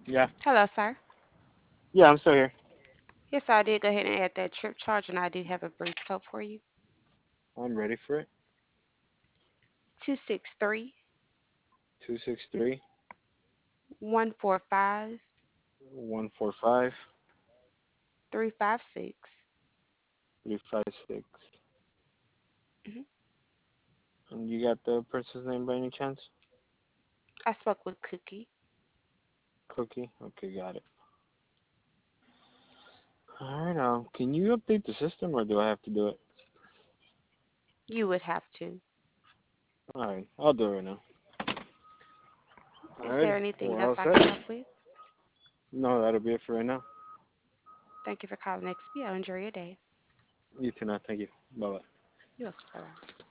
Yeah. Hello, sir. Yeah, I'm still here. Yes, I did go ahead and add that trip charge, and I do have a brief code for you. I'm ready for it. 263 263 145 145 356. 356. Mm-hmm. And you got the person's name by any chance? I spoke with Cookie. Cookie? Okay, got it. Alright, can you update the system or do I have to do it? You would have to. Alright, I'll do it right now. Is there Alrighty, anything we're else all I set. can help with? No, that'll be it for right now. Thank you for calling XP. Enjoy your day. You too now, thank you. Bye bye. You're welcome. Bye-bye.